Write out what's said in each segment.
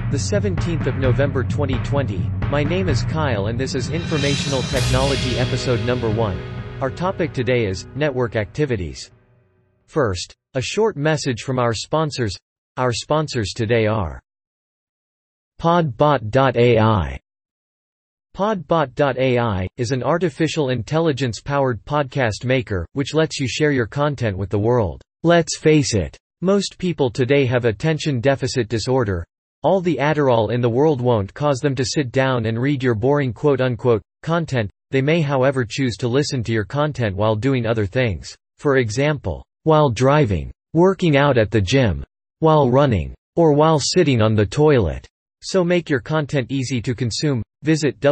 The 17th of November 2020. My name is Kyle and this is Informational Technology episode number 1. Our topic today is network activities. First, a short message from our sponsors. Our sponsors today are Podbot.ai. Podbot.ai is an artificial intelligence-powered podcast maker, which lets you share your content with the world. Let's face it, most people today have attention deficit disorder. All the Adderall in the world won't cause them to sit down and read your boring quote-unquote content. They may however choose to listen to your content while doing other things. For example, while driving, working out at the gym, while running, or while sitting on the toilet. So make your content easy to consume. Visit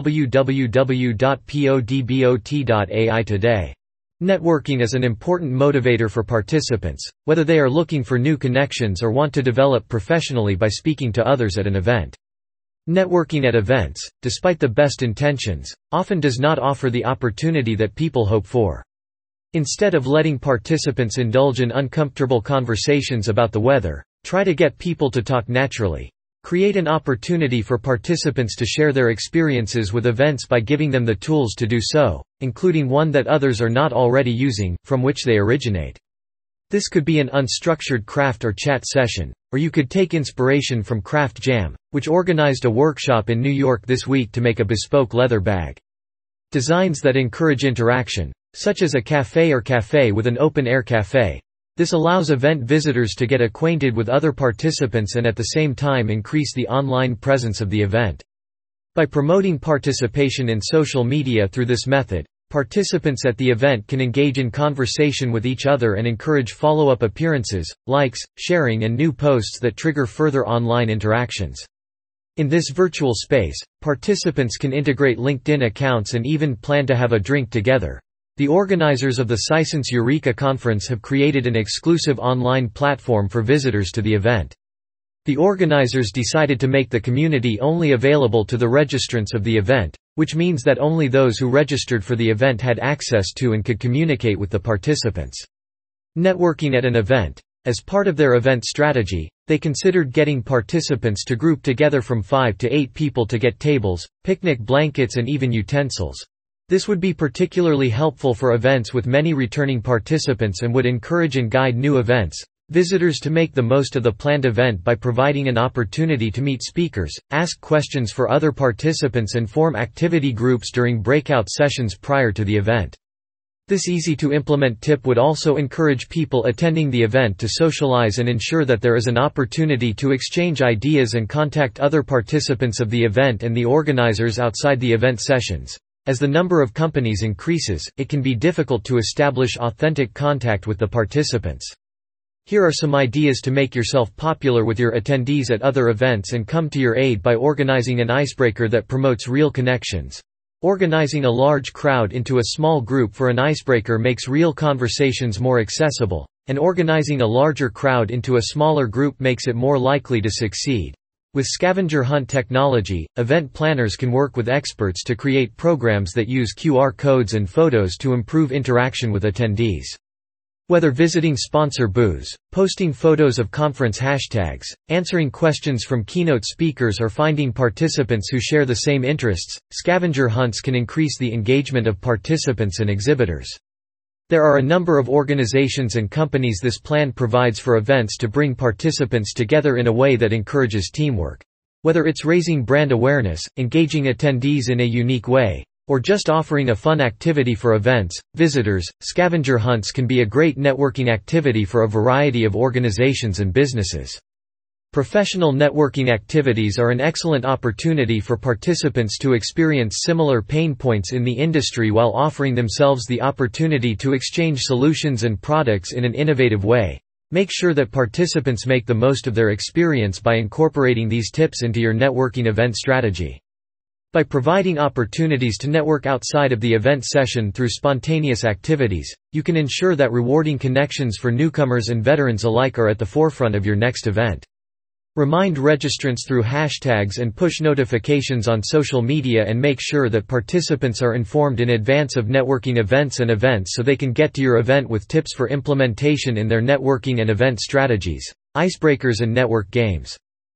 www.podbot.ai today. Networking is an important motivator for participants, whether they are looking for new connections or want to develop professionally by speaking to others at an event. Networking at events, despite the best intentions, often does not offer the opportunity that people hope for. Instead of letting participants indulge in uncomfortable conversations about the weather, try to get people to talk naturally. Create an opportunity for participants to share their experiences with events by giving them the tools to do so, including one that others are not already using, from which they originate. This could be an unstructured craft or chat session, or you could take inspiration from Craft Jam, which organized a workshop in New York this week to make a bespoke leather bag. Designs that encourage interaction, such as a cafe or cafe with an open-air cafe. This allows event visitors to get acquainted with other participants and at the same time increase the online presence of the event. By promoting participation in social media through this method, participants at the event can engage in conversation with each other and encourage follow-up appearances, likes, sharing and new posts that trigger further online interactions. In this virtual space, participants can integrate LinkedIn accounts and even plan to have a drink together. The organizers of the Science Eureka conference have created an exclusive online platform for visitors to the event. The organizers decided to make the community only available to the registrants of the event, which means that only those who registered for the event had access to and could communicate with the participants. Networking at an event. As part of their event strategy, they considered getting participants to group together from 5 to 8 people to get tables, picnic blankets and even utensils. This would be particularly helpful for events with many returning participants and would encourage and guide new events visitors to make the most of the planned event by providing an opportunity to meet speakers, ask questions for other participants and form activity groups during breakout sessions prior to the event. This easy-to-implement tip would also encourage people attending the event to socialize and ensure that there is an opportunity to exchange ideas and contact other participants of the event and the organizers outside the event sessions. As the number of companies increases, it can be difficult to establish authentic contact with the participants. Here are some ideas to make yourself popular with your attendees at other events and come to your aid by organizing an icebreaker that promotes real connections. Organizing a large crowd into a small group for an icebreaker makes real conversations more accessible, and organizing a larger crowd into a smaller group makes it more likely to succeed. With scavenger hunt technology, event planners can work with experts to create programs that use QR codes and photos to improve interaction with attendees. Whether visiting sponsor booths, posting photos of conference hashtags, answering questions from keynote speakers or finding participants who share the same interests, scavenger hunts can increase the engagement of participants and exhibitors. There are a number of organizations and companies this plan provides for events to bring participants together in a way that encourages teamwork. Whether it's raising brand awareness, engaging attendees in a unique way, or just offering a fun activity for events visitors, scavenger hunts can be a great networking activity for a variety of organizations and businesses. Professional networking activities are an excellent opportunity for participants to experience similar pain points in the industry while offering themselves the opportunity to exchange solutions and products in an innovative way. Make sure that participants make the most of their experience by incorporating these tips into your networking event strategy. By providing opportunities to network outside of the event session through spontaneous activities, you can ensure that rewarding connections for newcomers and veterans alike are at the forefront of your next event. Remind registrants through hashtags and push notifications on social media and make sure that participants are informed in advance of networking events and events so they can get to your event with tips for implementation in their networking and event strategies, icebreakers and network games.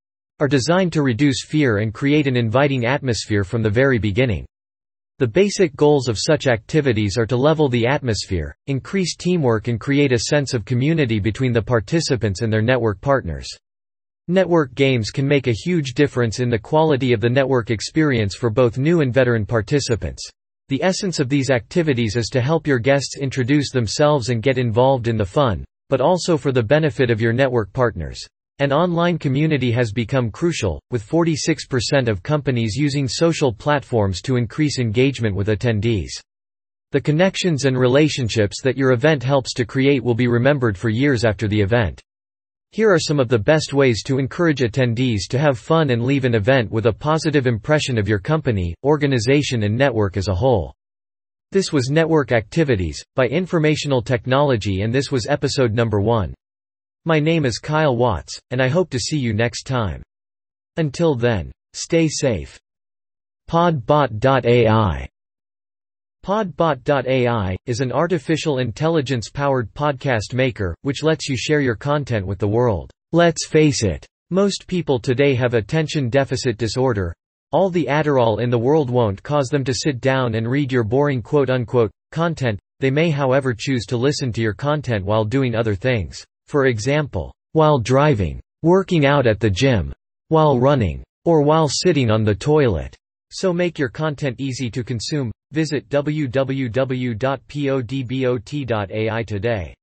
are designed to reduce fear and create an inviting atmosphere from the very beginning. The basic goals of such activities are to level the atmosphere, increase teamwork and create a sense of community between the participants and their network partners. Network games can make a huge difference in the quality of the network experience for both new and veteran participants. The essence of these activities is to help your guests introduce themselves and get involved in the fun, but also for the benefit of your network partners. An online community has become crucial, with 46% of companies using social platforms to increase engagement with attendees. The connections and relationships that your event helps to create will be remembered for years after the event. Here are some of the best ways to encourage attendees to have fun and leave an event with a positive impression of your company, organization and network as a whole. This was Network Activities, by Informational Technology, and this was episode number 1. My name is Kyle Watts, and I hope to see you next time. Until then, stay safe. Podbot.ai. Podbot.ai is an artificial intelligence-powered podcast maker, which lets you share your content with the world. Let's face it, most people today have attention deficit disorder. All the Adderall in the world won't cause them to sit down and read your boring quote-unquote content. They may, however, choose to listen to your content while doing other things. For example, while driving, working out at the gym, while running, or while sitting on the toilet. So make your content easy to consume. Visit www.podbot.ai today.